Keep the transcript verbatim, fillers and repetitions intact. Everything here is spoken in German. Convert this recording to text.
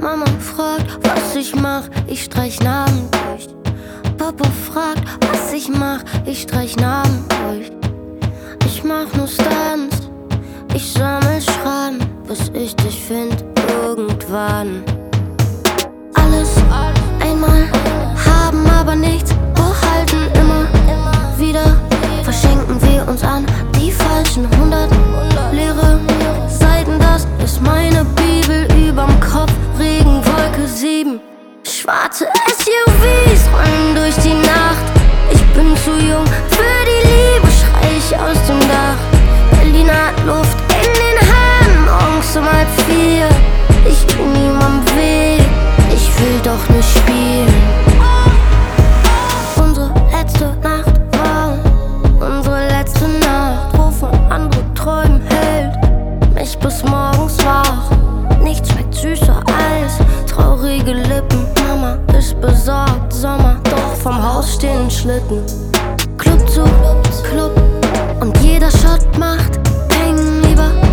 Mama fragt, was ich mach, ich streich Namen durch. Papa fragt, was ich mach, ich streich Namen durch. Ich mach nur Stunts, ich sammel Schraden, bis ich dich find irgendwann. Alles einmal haben, aber nichts behalten. Immer wieder verschenken wir uns an die falschen hundert leere Seiten. Das ist meine Bibel überm Kopf. Regenwolke sieben, schwarze S U Vs rollen durch die Nacht. Ich bin zu jung für die Liebe, schrei ich aus dem Dach. Berliner Luft in den Haaren, morgens um halb vier. Ich tu niemandem weh, ich will doch nicht spielen. Unsere letzte Nacht war unsere letzte Nacht, wovon andere träumen, hält mich bis morgens wach. Nichts schmeckt süßer als traurige Lippen. Mama ist besorgt, Sommer, doch vom Haus stehen Schlitten. Club zu Club und jeder Shot macht hängen lieber.